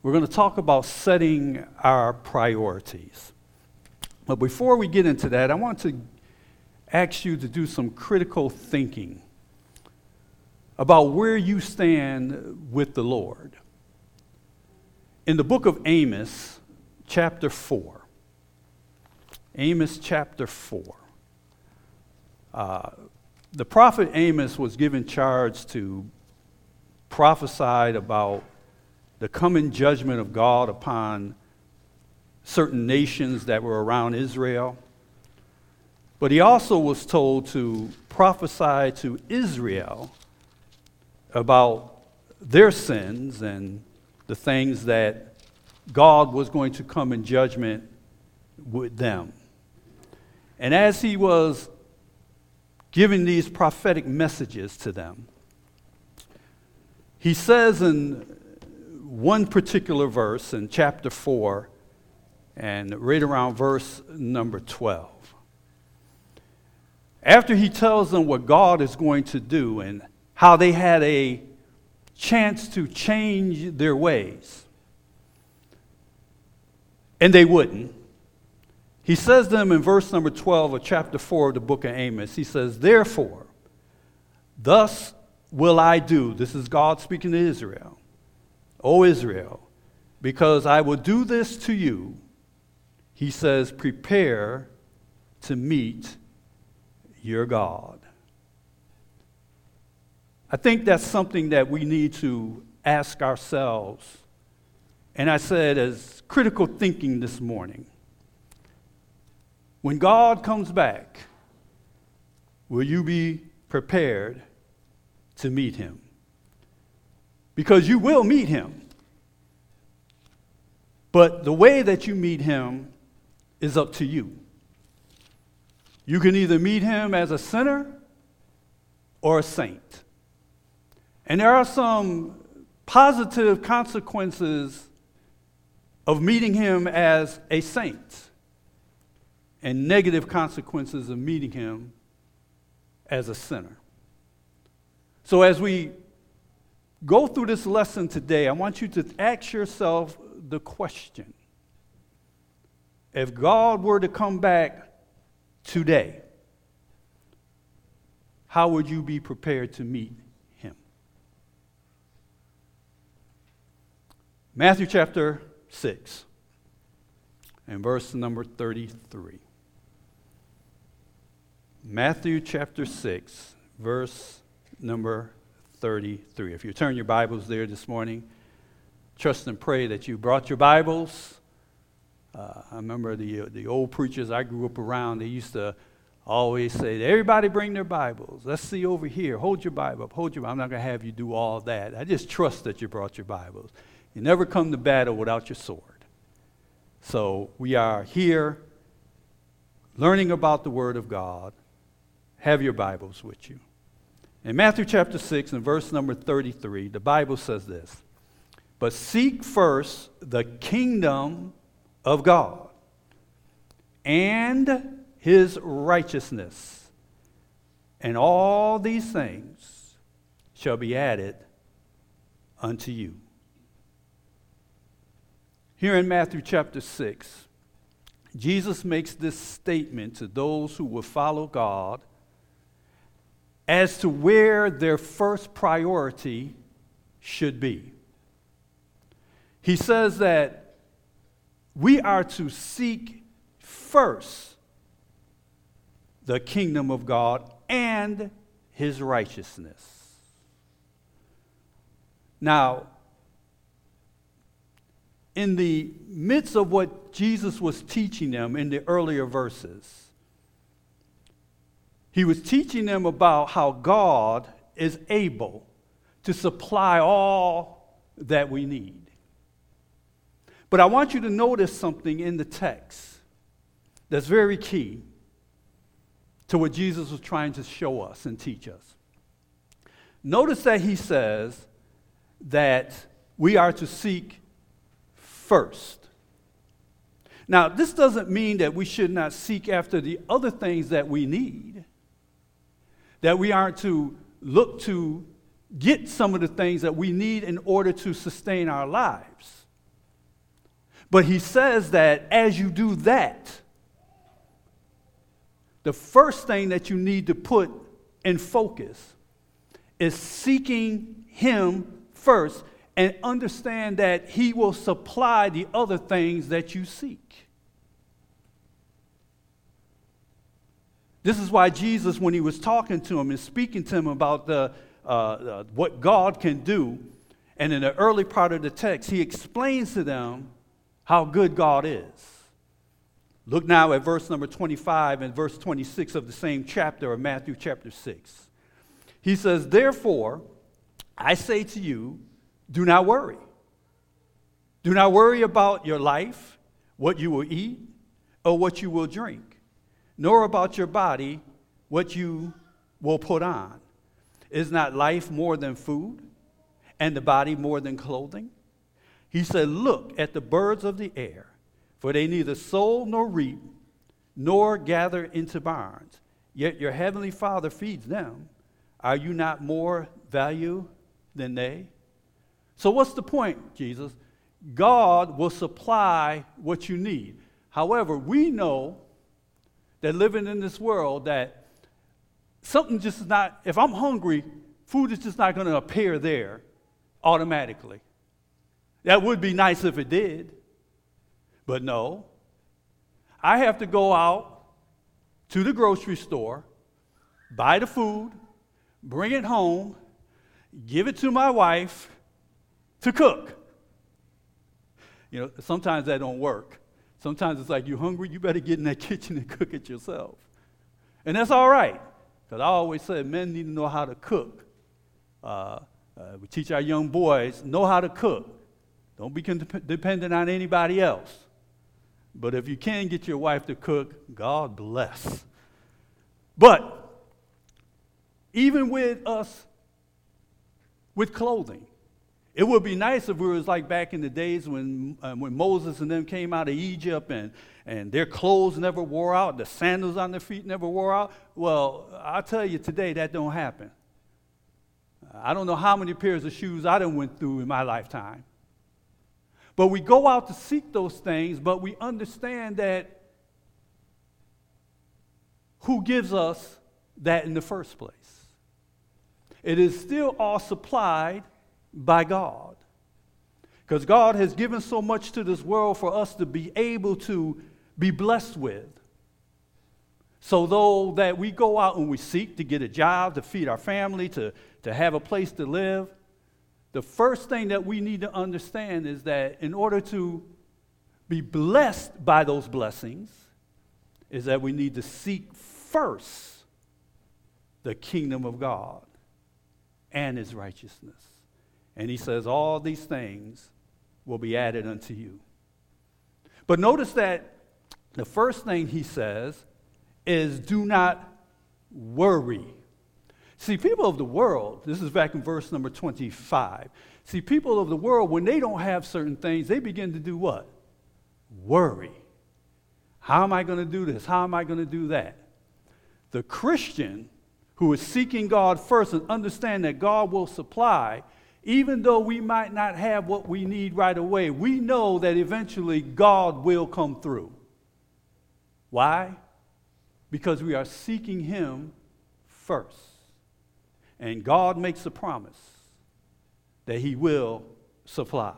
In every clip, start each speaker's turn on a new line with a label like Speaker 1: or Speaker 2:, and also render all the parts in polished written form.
Speaker 1: We're going to talk about setting our priorities. But before we get into that, I want to ask you to do some critical thinking about where you stand with the Lord. In the book of Amos, chapter 4, Amos chapter 4, the prophet Amos was given charge to prophesy about the coming judgment of God upon certain nations that were around Israel. But he also was told to prophesy to Israel about their sins and the things that God was going to come in judgment with them. And as he was giving these prophetic messages to them, he says in one particular verse in chapter 4, and right around verse number 12, after he tells them what God is going to do and how they had a chance to change their ways, and they wouldn't, he says to them in verse number 12 of chapter 4 of the book of Amos, he says, "Therefore, thus will I do," this is God speaking to Israel, "O Israel, because I will do this to you," he says, "prepare to meet your God." I think that's something that we need to ask ourselves. And I said as critical thinking this morning. When God comes back, will you be prepared to meet him? Because you will meet him. But the way that you meet him is up to you. You can either meet him as a sinner or a saint. And there are some positive consequences of meeting him as a saint, and negative consequences of meeting him as a sinner. So as we go through this lesson today, I want you to ask yourself the question: if God were to come back today, how would you be prepared to meet him? Matthew chapter 6 and verse number 33. Matthew chapter 6, verse number 33. If you turn your Bibles there this morning, trust and pray that you brought your Bibles. I remember the old preachers I grew up around, they used to always say, everybody bring their Bibles. Let's see over here. Hold your Bible up. Hold your Bible. I'm not going to have you do all that. I just trust that you brought your Bibles. You never come to battle without your sword. So we are here learning about the Word of God. Have your Bibles with you. In Matthew chapter 6 and verse number 33, the Bible says this: "But seek first the kingdom of God and his righteousness, and all these things shall be added unto you." Here in Matthew chapter 6, Jesus makes this statement to those who will follow God as to where their first priority should be. He says that we are to seek first the kingdom of God and his righteousness. Now, in the midst of what Jesus was teaching them in the earlier verses, he was teaching them about how God is able to supply all that we need. But I want you to notice something in the text that's very key to what Jesus was trying to show us and teach us. Notice that he says that we are to seek first. Now, this doesn't mean that we should not seek after the other things that we need, that we aren't to look to get some of the things that we need in order to sustain our lives. But he says that as you do that, the first thing that you need to put in focus is seeking him first and understand that he will supply the other things that you seek. This is why Jesus, when he was talking to him and speaking to him about what God can do, and in the early part of the text, he explains to them how good God is. Look now at verse number 25 and verse 26 of the same chapter of Matthew chapter 6. He says, therefore, I say to you, do not worry. Do not worry about your life, what you will eat, or what you will drink, nor about your body, what you will put on. Is not life more than food, and the body more than clothing? He said, look at the birds of the air, for they neither sow nor reap, nor gather into barns, yet your heavenly Father feeds them. Are you not more value than they? So what's the point, Jesus? God will supply what you need. However, we know that living in this world that something just is not, if I'm hungry, food is just not going to appear there automatically. That would be nice if it did, but no. I have to go out to the grocery store, buy the food, bring it home, give it to my wife to cook. You know, sometimes that don't work. Sometimes it's like, you hungry, you better get in that kitchen and cook it yourself. And that's all right, because I always said men need to know how to cook. We teach our young boys, know how to cook. Don't be dependent on anybody else. But if you can get your wife to cook, God bless. But even with us, with clothing, it would be nice if it was like back in the days when Moses and them came out of Egypt and their clothes never wore out, the sandals on their feet never wore out. Well, I'll tell you today that don't happen. I don't know how many pairs of shoes I done went through in my lifetime. But we go out to seek those things, but we understand that who gives us that in the first place? It is still all supplied by God. Because God has given so much to this world for us to be able to be blessed with. So though that we go out and we seek to get a job, to feed our family, to have a place to live, the first thing that we need to understand is that in order to be blessed by those blessings, is that we need to seek first the kingdom of God and his righteousness. And he says all these things will be added unto you. But notice that the first thing he says is do not worry. See, people of the world, this is back in verse number 25. See, people of the world, when they don't have certain things, they begin to do what? Worry. How am I going to do this? How am I going to do that? The Christian who is seeking God first and understand that God will supply, even though we might not have what we need right away, we know that eventually God will come through. Why? Because we are seeking him first. And God makes a promise that he will supply.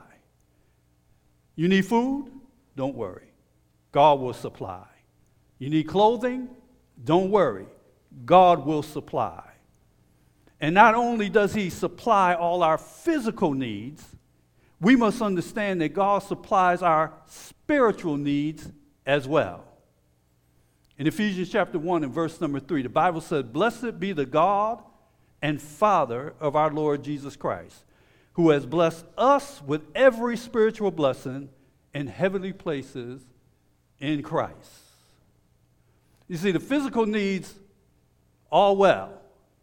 Speaker 1: You need food? Don't worry. God will supply. You need clothing? Don't worry. God will supply. And not only does he supply all our physical needs, we must understand that God supplies our spiritual needs as well. In Ephesians chapter 1 and verse number 3, the Bible says, "Blessed be the God and Father of our Lord Jesus Christ, who has blessed us with every spiritual blessing in heavenly places in Christ." You see, the physical needs, all well,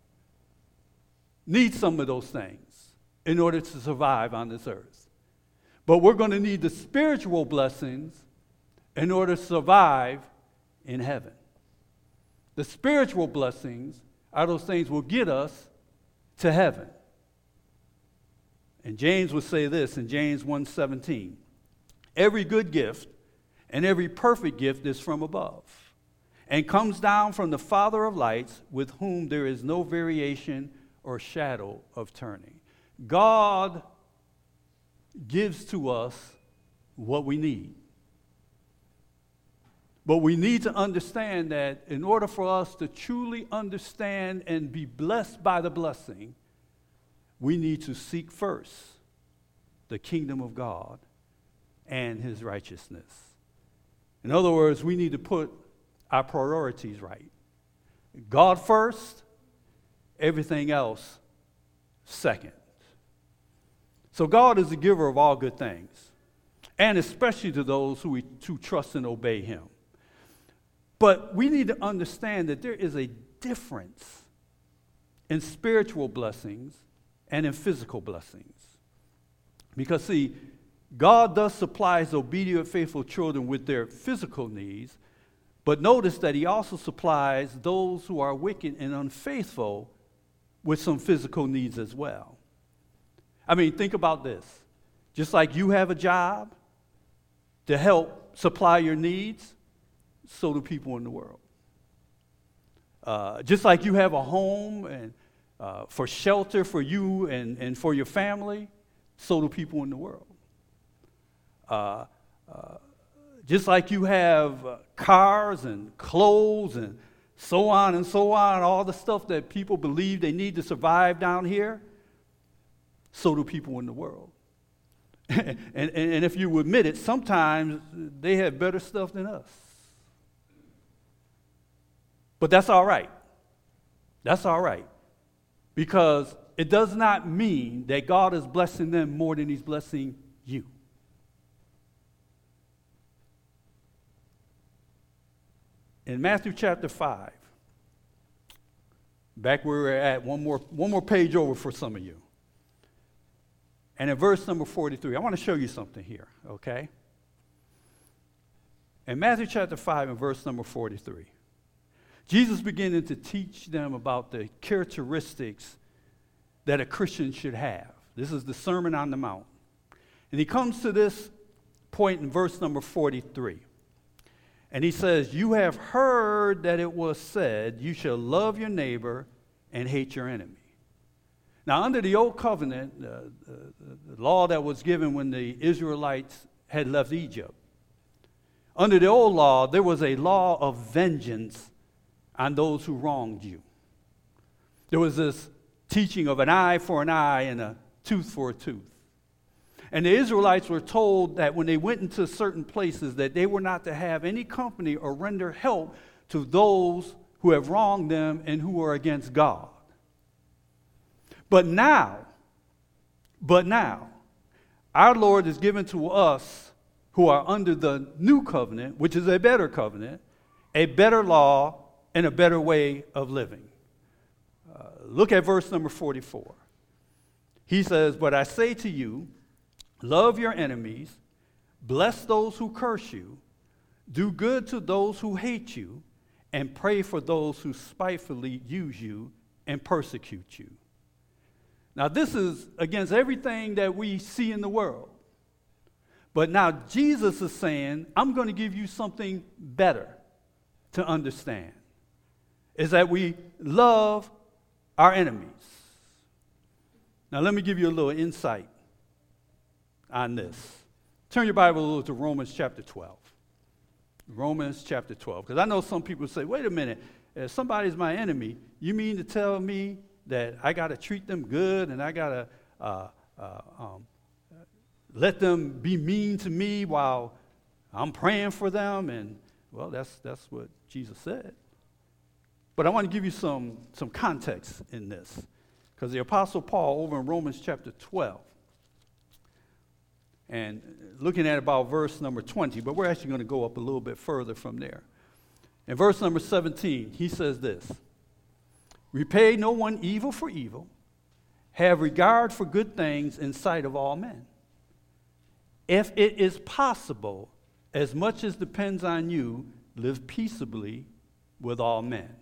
Speaker 1: need some of those things in order to survive on this earth. But we're going to need the spiritual blessings in order to survive in heaven. The spiritual blessings are those things will get us to heaven. And James would say this in James 1:17. Every good gift and every perfect gift is from above and comes down from the Father of lights, with whom there is no variation or shadow of turning. God gives to us what we need. But we need to understand that in order for us to truly understand and be blessed by the blessing, we need to seek first the kingdom of God and his righteousness. In other words, we need to put our priorities right. God first, everything else second. So God is the giver of all good things, and especially to those who trust and obey him. But we need to understand that there is a difference in spiritual blessings and in physical blessings. Because, see, God does supply his obedient, faithful children with their physical needs, but notice that he also supplies those who are wicked and unfaithful with some physical needs as well. I mean, think about this. Just like you have a job to help supply your needs, so do people in the world. Just like you have a home and for shelter for you and for your family, so do people in the world. Just like you have cars and clothes and so on, all the stuff that people believe they need to survive down here, so do people in the world. and if you admit it, sometimes they have better stuff than us. But that's all right. That's all right. Because it does not mean that God is blessing them more than he's blessing you. In Matthew chapter 5, back where we're at, one more page over for some of you. And in verse number 43, I want to show you something here, okay? In Matthew chapter 5 and verse number 43, Jesus beginning to teach them about the characteristics that a Christian should have. This is the Sermon on the Mount. And he comes to this point in verse number 43. And he says, "You have heard that it was said, you shall love your neighbor and hate your enemy." Now, under the Old Covenant, the law that was given when the Israelites had left Egypt, under the old law, there was a law of vengeance on those who wronged you. There was this teaching of an eye for an eye and a tooth for a tooth. And the Israelites were told that when they went into certain places that they were not to have any company or render help to those who have wronged them and who are against God. But now, our Lord is given to us who are under the new covenant, which is a better covenant, a better law, and a better way of living. Look at verse number 44. He says, "But I say to you, love your enemies, bless those who curse you, do good to those who hate you, and pray for those who spitefully use you and persecute you." Now, this is against everything that we see in the world. But now Jesus is saying, I'm going to give you something better to understand, is that we love our enemies. Now, let me give you a little insight on this. Turn your Bible a little to Romans chapter 12. Romans chapter 12. Because I know some people say, wait a minute, if somebody's my enemy, you mean to tell me that I got to treat them good and I got to let them be mean to me while I'm praying for them? And, well, that's what Jesus said. But I want to give you some context in this. Because the Apostle Paul, over in Romans chapter 12, and looking at about verse number 20, but we're actually going to go up a little bit further from there. In verse number 17, he says this: "Repay no one evil for evil. Have regard for good things in sight of all men. If it is possible, as much as depends on you, live peaceably with all men.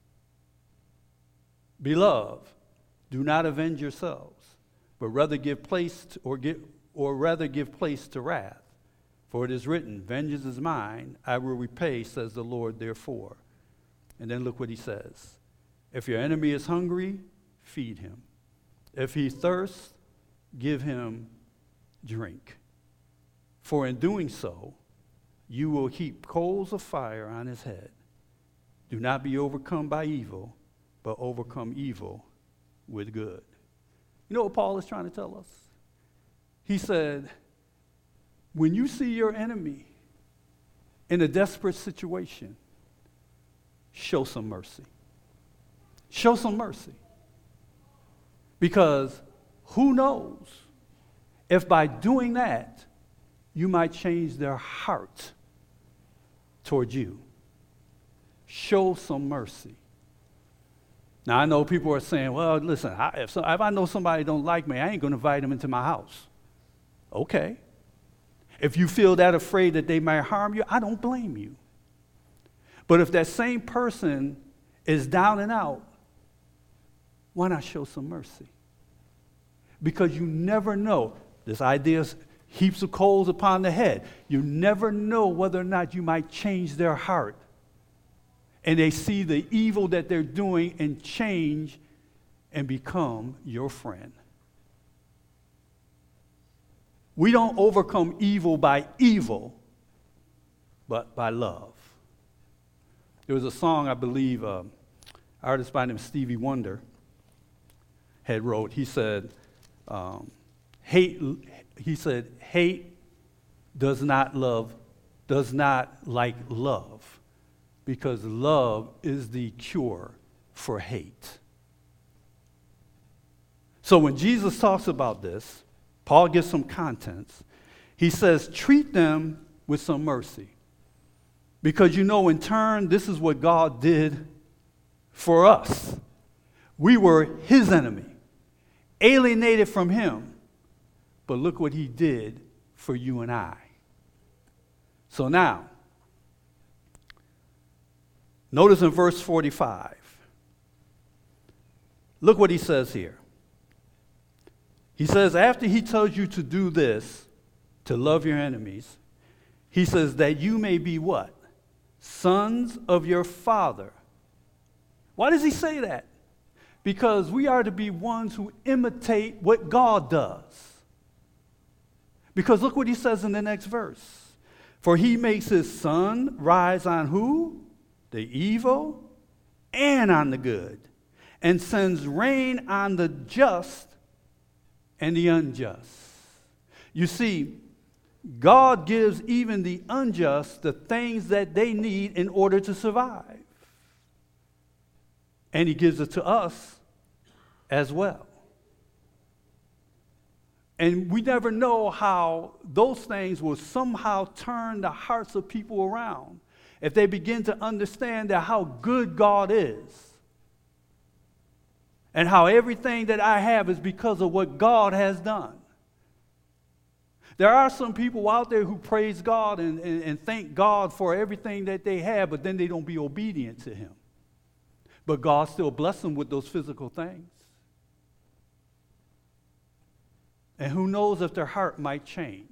Speaker 1: Beloved, do not avenge yourselves, but rather give place to wrath. For it is written, vengeance is mine, I will repay, says the Lord, therefore. And then look what he says. If your enemy is hungry, feed him. If he thirsts, give him drink. For in doing so, you will heap coals of fire on his head. Do not be overcome by evil, but overcome evil with good. You know what Paul is trying to tell us? He said, when you see your enemy in a desperate situation, show some mercy. Show some mercy. Because who knows if by doing that, you might change their heart toward you. Show some mercy. Now, I know people are saying, well, listen, if I know somebody don't like me, I ain't going to invite them into my house. Okay. If you feel that afraid that they might harm you, I don't blame you. But if that same person is down and out, why not show some mercy? Because you never know. This idea is heaps of coals upon the head. You never know whether or not you might change their heart. And they see the evil that they're doing and change and become your friend. We don't overcome evil by evil, but by love. There was a song, I believe, an artist by the name of Stevie Wonder had wrote. He said, hate does not like love, because love is the cure for hate. So when Jesus talks about this, Paul gives some contents. He says, treat them with some mercy. Because in turn, this is what God did for us. We were his enemy, alienated from him. But look what he did for you and I. So now, notice in verse 45, look what he says here. He says, after he tells you to do this, to love your enemies, he says that you may be what? Sons of your Father. Why does he say that? Because we are to be ones who imitate what God does. Because look what he says in the next verse. For he makes his sun rise on who? The evil and on the good, and sends rain on the just and the unjust. You see, God gives even the unjust the things that they need in order to survive. And he gives it to us as well. And we never know how those things will somehow turn the hearts of people around if they begin to understand that how good God is. And how everything that I have is because of what God has done. There are some people out there who praise God and thank God for everything that they have, but then they don't be obedient to him. But God still bless them with those physical things. And who knows if their heart might change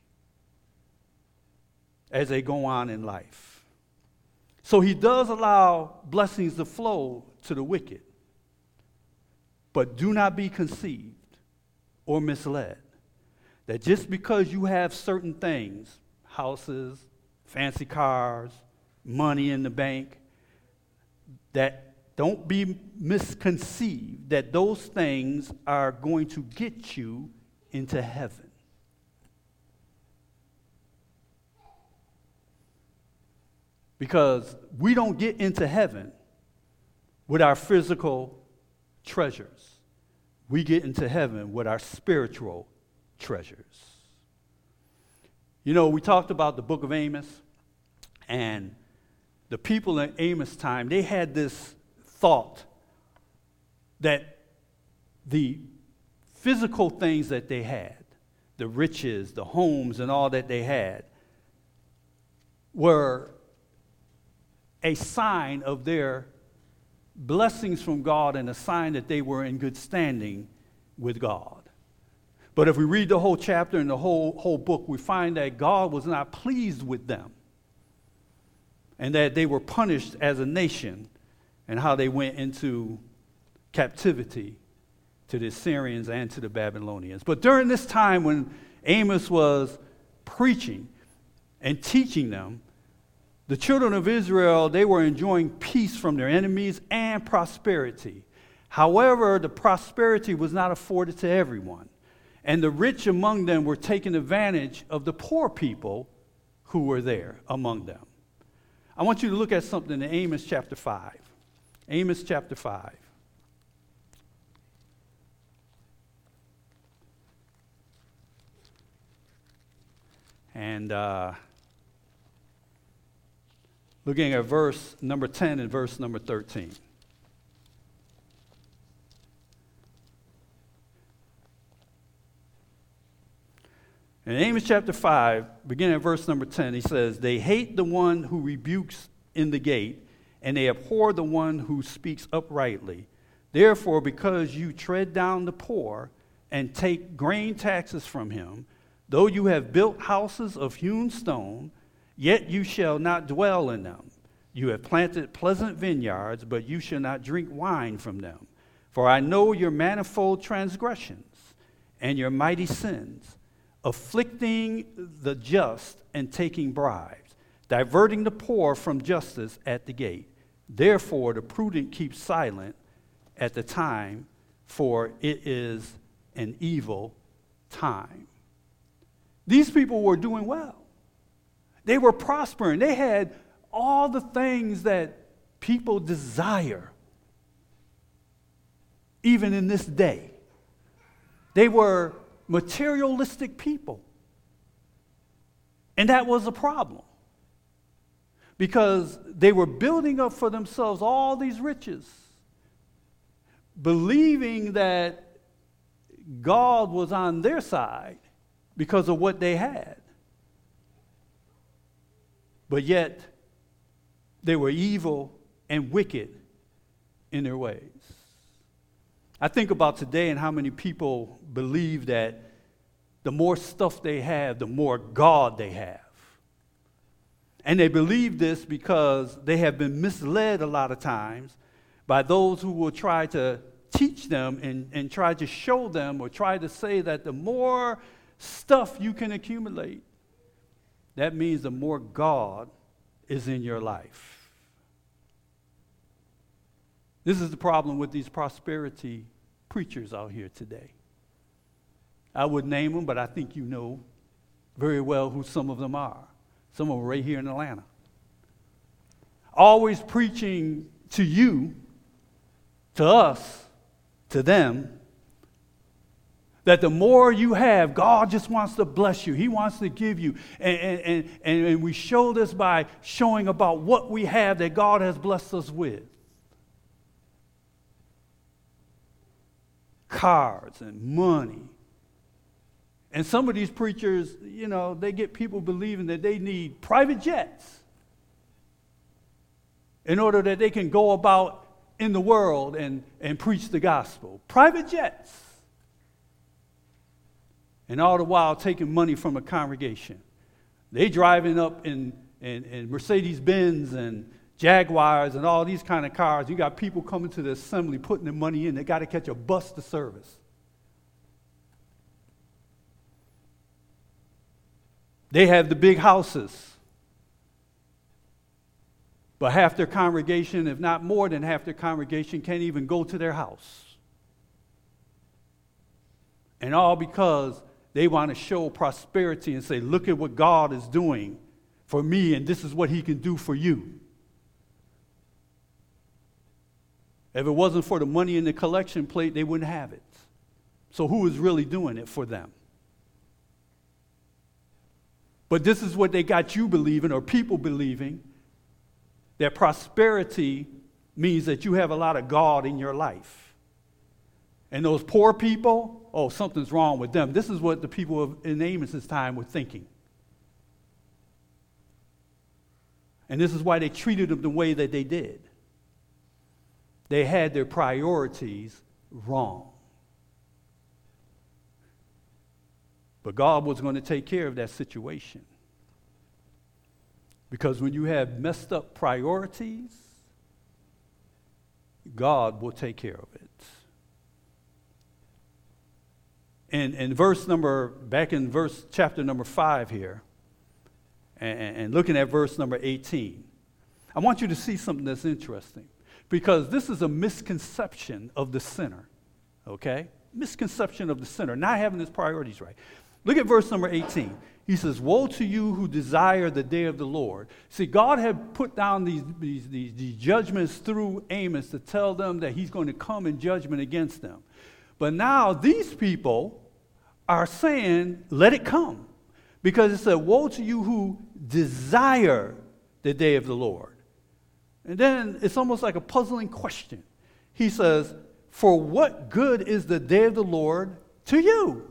Speaker 1: as they go on in life. So he does allow blessings to flow to the wicked. But do not be conceived or misled that just because you have certain things, houses, fancy cars, money in the bank, that don't be misconceived that those things are going to get you into heaven. Because we don't get into heaven with our physical treasures. We get into heaven with our spiritual treasures. We talked about the book of Amos, and the people in Amos' time, they had this thought that the physical things that they had, the riches, the homes, and all that they had, were a sign of their blessings from God and a sign that they were in good standing with God. But if we read the whole chapter and the whole book, we find that God was not pleased with them and that they were punished as a nation and how they went into captivity to the Assyrians and to the Babylonians. But during this time when Amos was preaching and teaching them, the children of Israel, they were enjoying peace from their enemies and prosperity. However, the prosperity was not afforded to everyone, and the rich among them were taking advantage of the poor people who were there among them. I want you to look at something in Amos chapter 5. Amos chapter 5. And looking at verse number 10 and verse number 13. In Amos chapter 5, beginning at verse number 10, he says, "They hate the one who rebukes in the gate, and they abhor the one who speaks uprightly. Therefore, because you tread down the poor and take grain taxes from him, though you have built houses of hewn stone, yet you shall not dwell in them. You have planted pleasant vineyards, but you shall not drink wine from them. For I know your manifold transgressions and your mighty sins, afflicting the just and taking bribes, diverting the poor from justice at the gate. Therefore the prudent keep silent at the time, for it is an evil time." These people were doing well. They were prospering. They had all the things that people desire, even in this day. They were materialistic people. And that was a problem, because they were building up for themselves all these riches, believing that God was on their side because of what they had. But yet, they were evil and wicked in their ways. I think about today and how many people believe that the more stuff they have, the more God they have. And they believe this because they have been misled a lot of times by those who will try to teach them and try to show them or try to say that the more stuff you can accumulate, that means the more God is in your life. This is the problem with these prosperity preachers out here today. I would name them, but I think you know very well who some of them are. Some of them right here in Atlanta. Always preaching to you, to us, to them, that the more you have, God just wants to bless you. He wants to give you. And we show this by showing about what we have that God has blessed us with. Cars and money. And some of these preachers, you know, they get people believing that they need private jets in order that they can go about in the world and preach the gospel. Private jets. And all the while taking money from a congregation. They driving up in Mercedes-Benz and Jaguars and all these kind of cars. You got people coming to the assembly putting their money in. They got to catch a bus to service. They have the big houses. But half their congregation, if not more than half their congregation, can't even go to their house. And all because they want to show prosperity and say, look at what God is doing for me, and this is what he can do for you. If it wasn't for the money in the collection plate, they wouldn't have it. So who is really doing it for them? But this is what they got you believing, or people believing, that prosperity means that you have a lot of God in your life. And those poor people, oh, something's wrong with them. This is what the people in Amos's time were thinking. And this is why they treated them the way that they did. They had their priorities wrong. But God was going to take care of that situation. Because when you have messed up priorities, God will take care of it. And back in chapter number 5 here, and looking at verse number 18, I want you to see something that's interesting. Because this is a misconception of the sinner, okay? Misconception of the sinner, not having his priorities right. Look at verse number 18. He says, woe to you who desire the day of the Lord. See, God had put down these judgments through Amos to tell them that he's going to come in judgment against them. But now these people are saying, let it come. Because it said, woe to you who desire the day of the Lord. And then it's almost like a puzzling question. He says, for what good is the day of the Lord to you?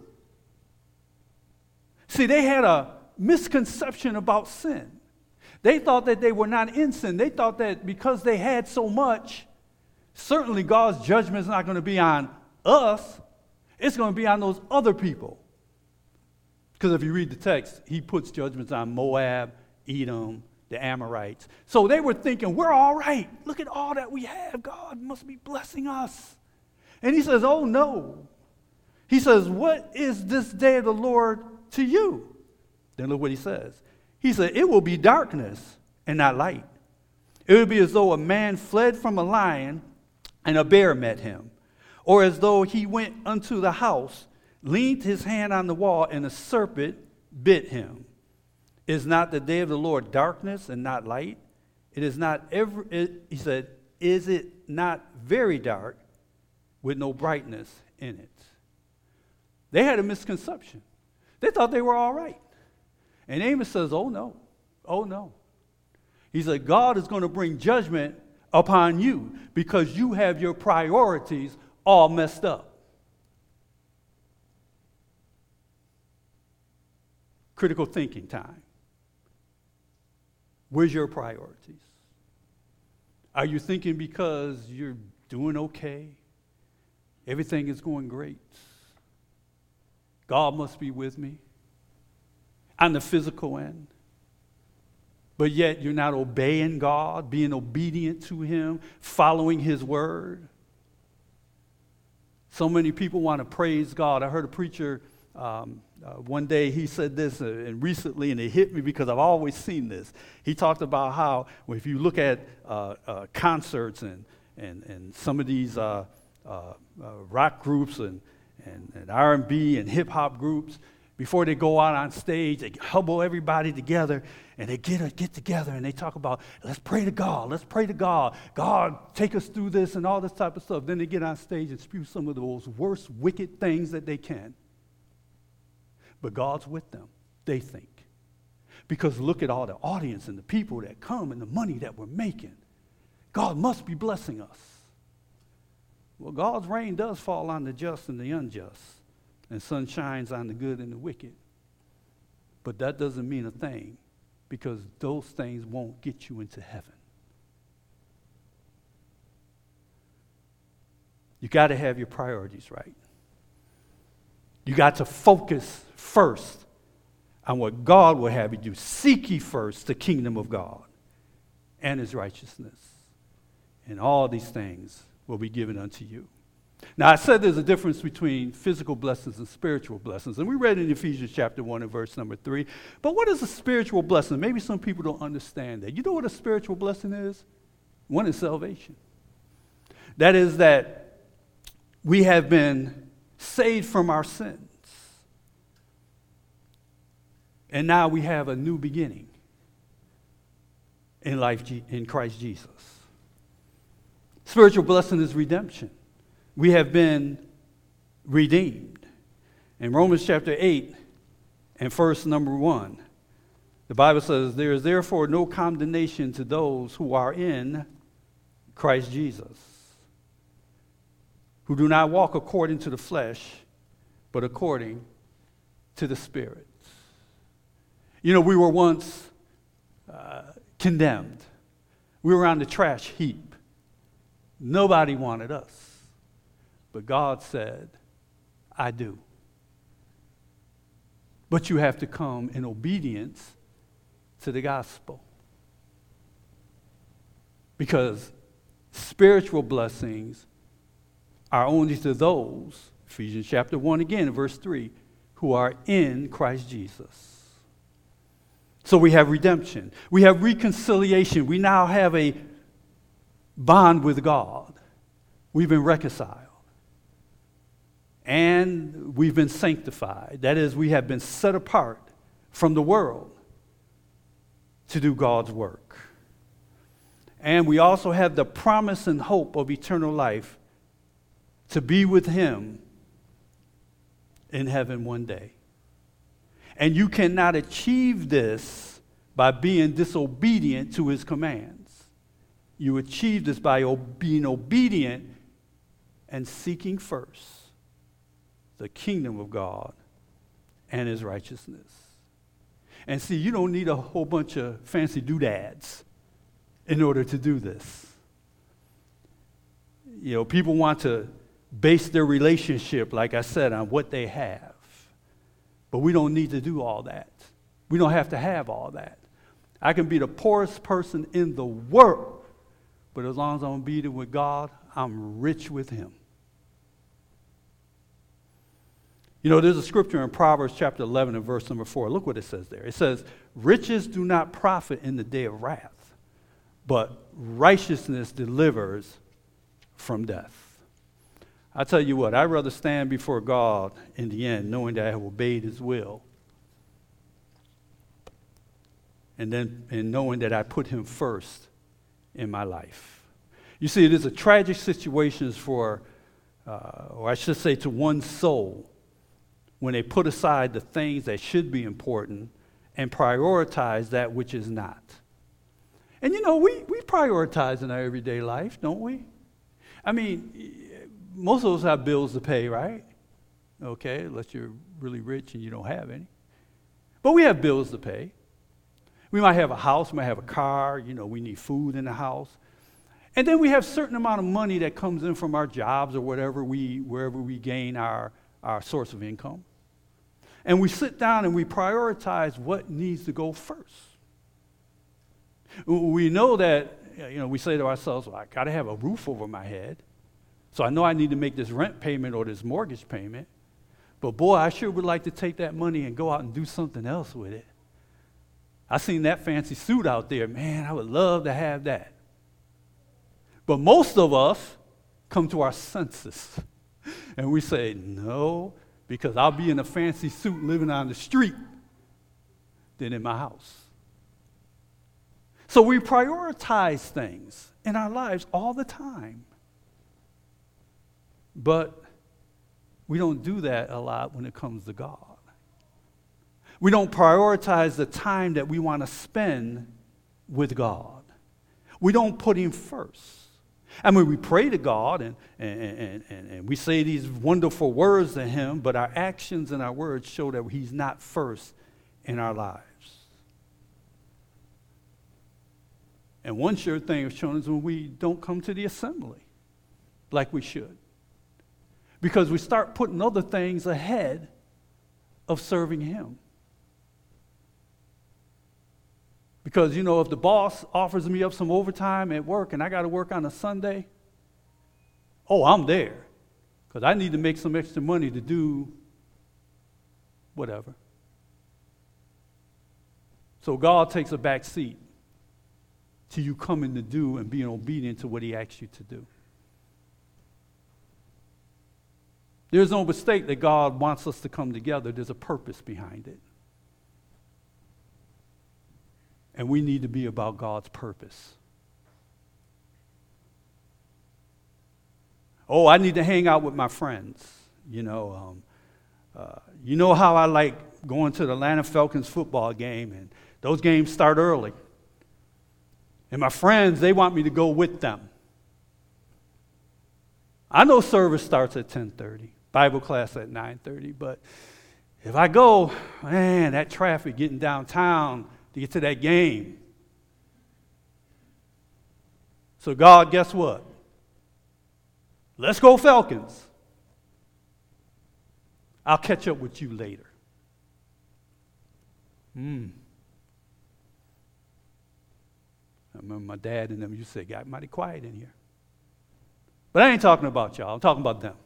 Speaker 1: See, they had a misconception about sin. They thought that they were not in sin. They thought that because they had so much, certainly God's judgment is not going to be on us. It's going to be on those other people. Because if you read the text, he puts judgments on Moab, Edom, the Amorites. So they were thinking, we're all right. Look at all that we have. God must be blessing us. And he says, oh no. He says, what is this day of the Lord to you? Then look what he says. He said, it will be darkness and not light. It will be as though a man fled from a lion and a bear met him. Or as though he went unto the house, leaned his hand on the wall, and a serpent bit him. Is not the day of the Lord darkness and not light? It is not he said, is it not very dark with no brightness in it? They had a misconception. They thought they were all right. And Amos says, oh no, oh no. He said, God is going to bring judgment upon you because you have your priorities all messed up. Critical thinking time. Where's your priorities? Are you thinking because you're doing okay? Everything is going great. God must be with me on the physical end. But yet you're not obeying God, being obedient to him, following his word. So many people want to praise God. I heard a preacher one day, he said this and recently, and it hit me because I've always seen this. He talked about how if you look at concerts and some of these rock groups and R&B and hip-hop groups, before they go out on stage, they hubble everybody together, and they get together, and they talk about, let's pray to God, God, take us through this, and all this type of stuff. Then they get on stage and spew some of those worst, wicked things that they can. But God's with them, they think. Because look at all the audience and the people that come and the money that we're making. God must be blessing us. Well, God's rain does fall on the just and the unjust, and sun shines on the good and the wicked. But that doesn't mean a thing, because those things won't get you into heaven. You got to have your priorities right. You got to focus first on what God will have you do. Seek ye first the kingdom of God and his righteousness, and all these things will be given unto you. Now, I said there's a difference between physical blessings and spiritual blessings, and we read in Ephesians chapter 1 and verse number 3. But what is a spiritual blessing? Maybe some people don't understand that. You know what a spiritual blessing is? One is salvation. That is that we have been saved from our sins. And now we have a new beginning in life in Christ Jesus. Spiritual blessing is redemption. We have been redeemed. In Romans chapter 8 and verse number 1, the Bible says, there is therefore no condemnation to those who are in Christ Jesus, who do not walk according to the flesh, but according to the Spirit. You know, we were once condemned. We were on the trash heap. Nobody wanted us. But God said, I do. But you have to come in obedience to the gospel. Because spiritual blessings are only to those, Ephesians chapter 1 again, verse 3, who are in Christ Jesus. So we have redemption. We have reconciliation. We now have a bond with God. We've been reconciled. And we've been sanctified. That is, we have been set apart from the world to do God's work. And we also have the promise and hope of eternal life to be with Him in heaven one day. And you cannot achieve this by being disobedient to His commands. You achieve this by being obedient and seeking first the kingdom of God and His righteousness. And see, you don't need a whole bunch of fancy doodads in order to do this. You know, people want to base their relationship, like I said, on what they have. But we don't need to do all that. We don't have to have all that. I can be the poorest person in the world, but as long as I'm obedient with God, I'm rich with Him. You know, there's a scripture in Proverbs chapter 11 and verse number 4. Look what it says there. It says, riches do not profit in the day of wrath, but righteousness delivers from death. I tell you what, I'd rather stand before God in the end knowing that I have obeyed His will and knowing that I put Him first in my life. You see, it is a tragic situation for, or I should say to one's soul, when they put aside the things that should be important and prioritize that which is not. And you know, we prioritize in our everyday life, don't we? I mean, most of us have bills to pay, right? Okay, unless you're really rich and you don't have any. But we have bills to pay. We might have a house, we might have a car, you know, we need food in the house. And then we have a certain amount of money that comes in from our jobs or wherever we gain our source of income. And we sit down and we prioritize what needs to go first. We know that, you know, we say to ourselves, well, I got to have a roof over my head. So I know I need to make this rent payment or this mortgage payment. But boy, I sure would like to take that money and go out and do something else with it. I seen that fancy suit out there. Man, I would love to have that. But most of us come to our senses and we say, no, because I'll be in a fancy suit living on the street than in my house. So we prioritize things in our lives all the time. But we don't do that a lot when it comes to God. We don't prioritize the time that we want to spend with God. We don't put Him first. I mean, we pray to God and we say these wonderful words to Him, but our actions and our words show that He's not first in our lives. And one sure thing is shown is when we don't come to the assembly like we should. Because we start putting other things ahead of serving Him. Because, you know, if the boss offers me up some overtime at work and I got to work on a Sunday, oh, I'm there. Because I need to make some extra money to do whatever. So God takes a back seat to you coming to do and being obedient to what He asks you to do. There's no mistake that God wants us to come together. There's a purpose behind it. And we need to be about God's purpose. Oh, I need to hang out with my friends. You know how I like going to the Atlanta Falcons football game, and those games start early. And my friends, they want me to go with them. I know service starts at 10:30, Bible class at 9:30, but if I go, man, that traffic getting downtown to get to that game. So God, guess what? Let's go Falcons. I'll catch up with you later. I remember my dad and them used to say, got mighty quiet in here. But I ain't talking about y'all. I'm talking about them.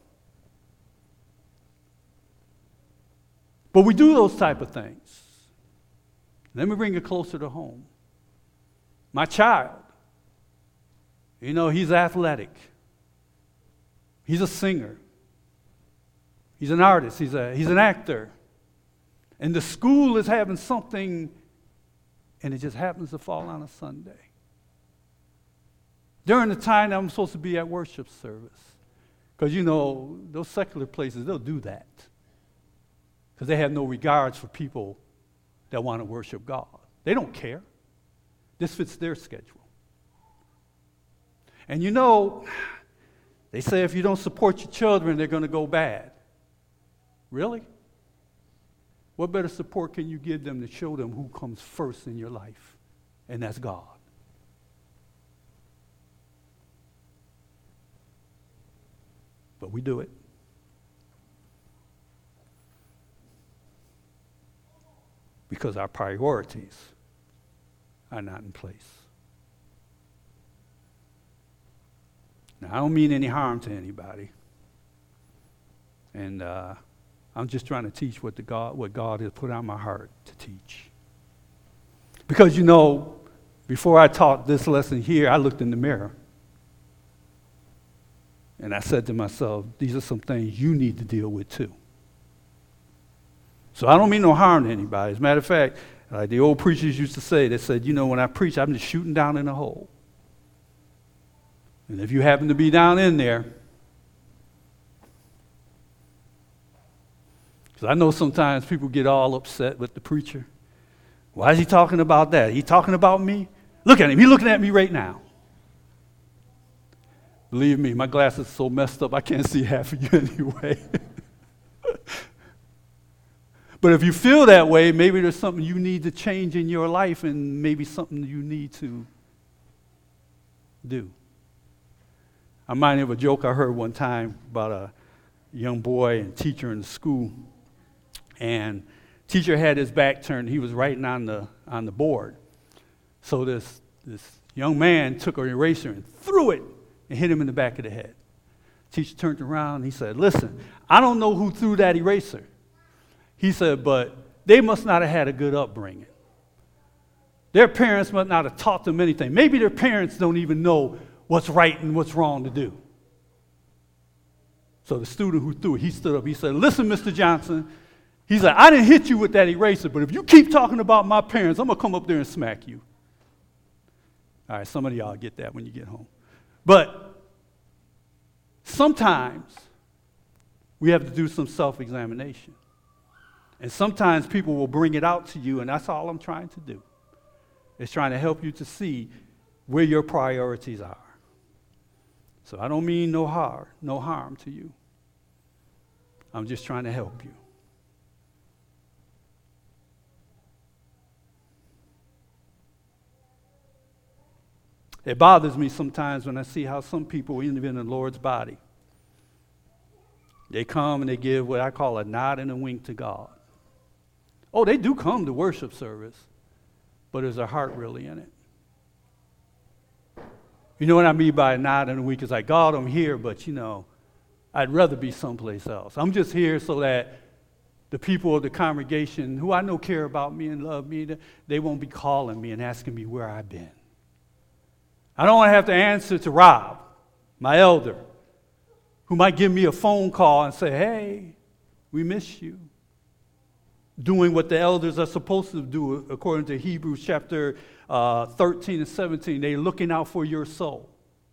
Speaker 1: But we do those type of things. Let me bring it closer to home. My child, he's athletic. He's a singer. He's an artist. He's an actor. And the school is having something, and it just happens to fall on a Sunday. During the time that I'm supposed to be at worship service. Because, those secular places, they'll do that. Because they have no regards for people that want to worship God. They don't care. This fits their schedule. And they say if you don't support your children, they're going to go bad. Really? What better support can you give them to show them who comes first in your life? And that's God. But we do it. Because our priorities are not in place. Now, I don't mean any harm to anybody. And I'm just trying to teach what God has put on my heart to teach. Because, before I taught this lesson here, I looked in the mirror. And I said to myself, these are some things you need to deal with too. So I don't mean no harm to anybody. As a matter of fact, like the old preachers used to say, they said, when I preach, I'm just shooting down in a hole. And if you happen to be down in there, because I know sometimes people get all upset with the preacher. Why is he talking about that? He talking about me? Look at him. He's looking at me right now. Believe me, my glasses are so messed up I can't see half of you anyway. But if you feel that way, maybe there's something you need to change in your life and maybe something you need to do. I'm reminded of a joke I heard one time about a young boy and teacher in the school. And teacher had his back turned. He was writing on the board. So this young man took an eraser and threw it and hit him in the back of the head. Teacher turned around and he said, listen, I don't know who threw that eraser. He said, but they must not have had a good upbringing. Their parents must not have taught them anything. Maybe their parents don't even know what's right and what's wrong to do. So the student who threw it, he stood up. He said, listen, Mr. Johnson. He said, I didn't hit you with that eraser, but if you keep talking about my parents, I'm going to come up there and smack you. All right, some of y'all get that when you get home. But sometimes we have to do some self-examination. And sometimes people will bring it out to you, and that's all I'm trying to do. It's trying to help you to see where your priorities are. So I don't mean no harm to you. I'm just trying to help you. It bothers me sometimes when I see how some people, even in the Lord's body, they come and they give what I call a nod and a wink to God. Oh, they do come to worship service, but is their heart really in it? You know what I mean by a nod and a wink? It's like, God, I'm here, but I'd rather be someplace else. I'm just here so that the people of the congregation who I know care about me and love me, they won't be calling me and asking me where I've been. I don't want to have to answer to Rob, my elder, who might give me a phone call and say, hey, we miss you. Doing what the elders are supposed to do according to Hebrews chapter 13 and 17. They're looking out for your soul.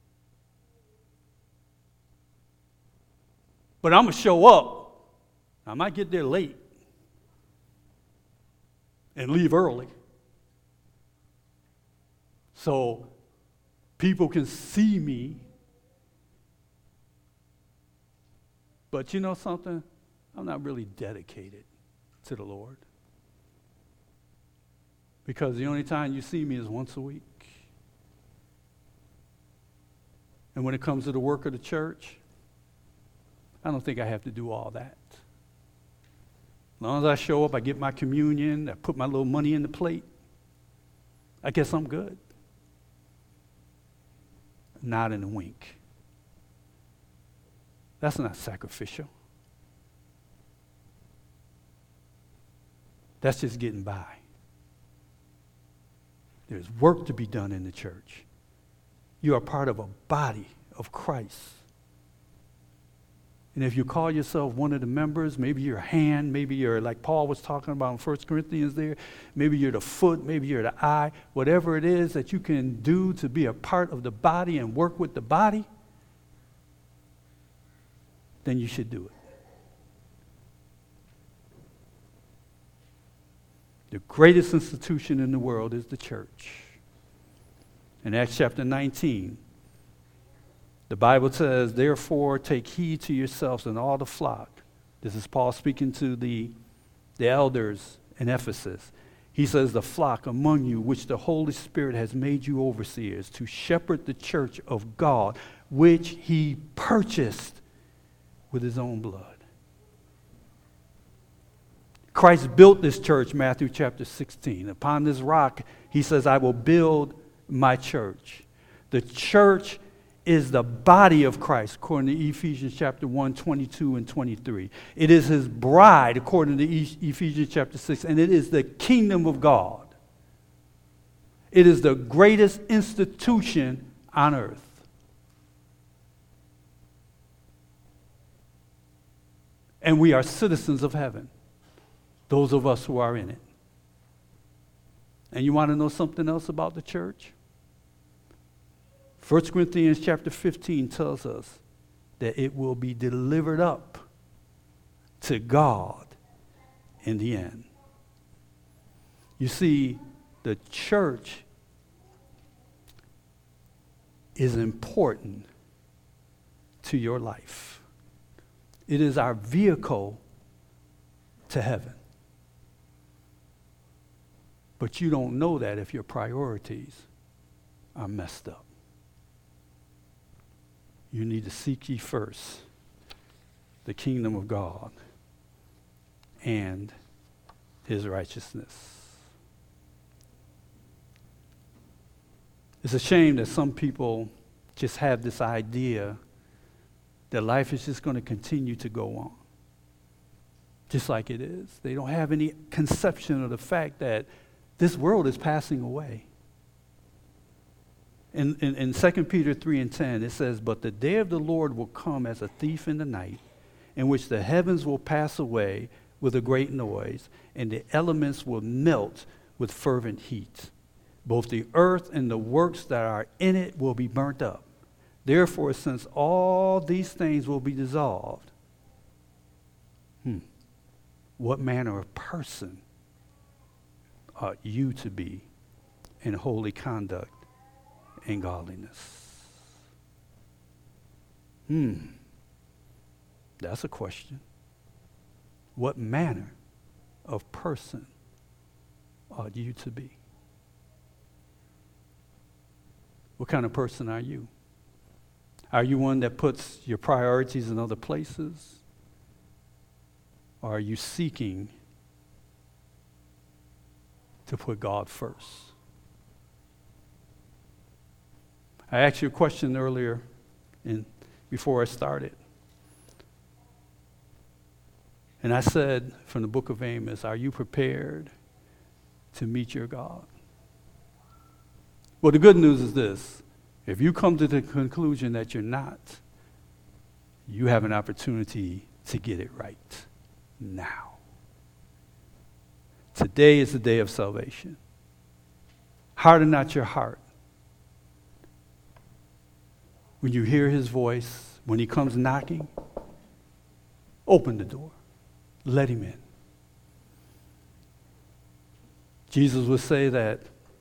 Speaker 1: But I'm going to show up. I might get there late and leave early. So people can see me. But you know something? I'm not really dedicated to the Lord. Because the only time you see me is once a week. And when it comes to the work of the church, I don't think I have to do all that. long as I show up, I get my communion, I put my little money in the plate, I guess I'm good. Not in a wink. That's not sacrificial. That's just getting by. There's work to be done in the church. You are part of a body of Christ. And if you call yourself one of the members, maybe you're a hand, maybe you're, like Paul was talking about in 1 Corinthians there, maybe you're the foot, maybe you're the eye, whatever it is that you can do to be a part of the body and work with the body, then you should do it. The greatest institution in the world is the church. In Acts chapter 19, the Bible says, therefore take heed to yourselves and all the flock. This is Paul speaking to the elders in Ephesus. He says, the flock among you, which the Holy Spirit has made you overseers, to shepherd the church of God, which he purchased with his own blood. Christ built this church, Matthew chapter 16. Upon this rock, he says, I will build my church. The church is the body of Christ, according to Ephesians chapter 1, 22 and 23. It is his bride, according to Ephesians chapter 6, and it is the kingdom of God. It is the greatest institution on earth. And we are citizens of heaven, those of us who are in it. And you want to know something else about the church? 1 Corinthians chapter 15 tells us that it will be delivered up to God in the end. You see, the church is important to your life. It is our vehicle to heaven. But you don't know that if your priorities are messed up. You need to seek ye first the kingdom of God and his righteousness. It's a shame that some people just have this idea that life is just going to continue to go on, just like it is. They don't have any conception of the fact that this world is passing away. In 2 Peter 3 and 10, it says, but the day of the Lord will come as a thief in the night, in which the heavens will pass away with a great noise, and the elements will melt with fervent heat. Both the earth and the works that are in it will be burnt up. Therefore, since all these things will be dissolved, what manner of person ought you to be in holy conduct and godliness? That's a question. What manner of person ought you to be? What kind of person are you? Are you one that puts your priorities in other places? Or are you seeking to put God first? I asked you a question earlier before I started. And I said from the book of Amos, are you prepared to meet your God? Well, the good news is this. If you come to the conclusion that you're not, you have an opportunity to get it right now. Today is the day of salvation. Harden not your heart. When you hear his voice, when he comes knocking, open the door. Let him in. Jesus would say that,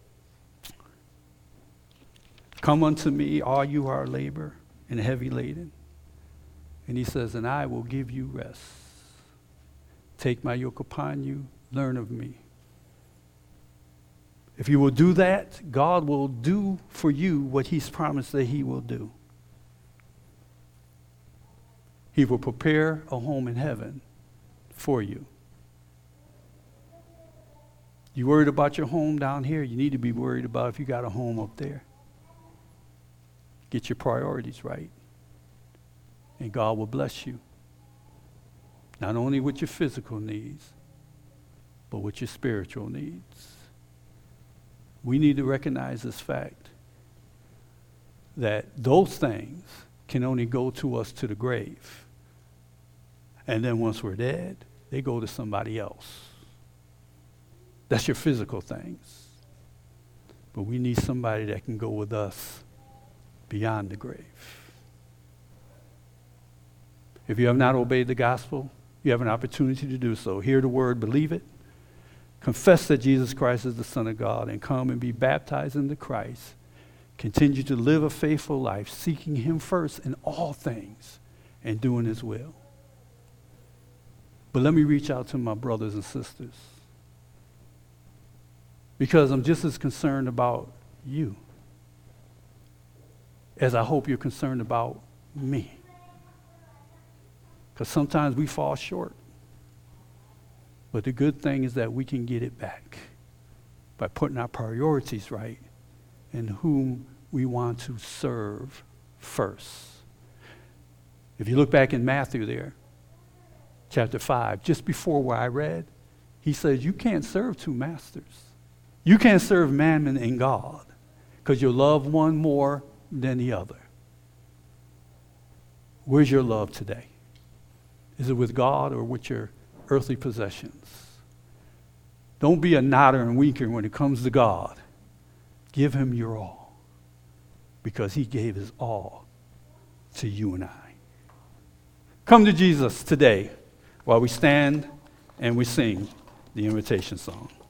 Speaker 1: come unto me, all you are labor and heavy laden. And he says, and I will give you rest. Take my yoke upon you, learn of me. If you will do that, God will do for you what he's promised that he will do. He will prepare a home in heaven for you. You worried about your home down here? You need to be worried about if you got a home up there. Get your priorities right. And God will bless you. Not only with your physical needs, but with your spiritual needs. We need to recognize this fact that those things can only go to us to the grave. And then once we're dead, they go to somebody else. That's your physical things. But we need somebody that can go with us beyond the grave. If you have not obeyed the gospel, you have an opportunity to do so. Hear the word, believe it, confess that Jesus Christ is the Son of God, and come and be baptized into Christ. Continue to live a faithful life, seeking him first in all things and doing his will. But let me reach out to my brothers and sisters, because I'm just as concerned about you as I hope you're concerned about me. Because sometimes we fall short. But the good thing is that we can get it back by putting our priorities right and whom we want to serve first. If you look back in Matthew there, chapter 5, just before where I read, he says you can't serve two masters. You can't serve mammon and God because you'll love one more than the other. Where's your love today? Is it with God or with your earthly possessions? Don't be a nodder and winker when it comes to God. Give him your all, because he gave his all to you and I. Come to Jesus today while we stand and we sing the invitation song.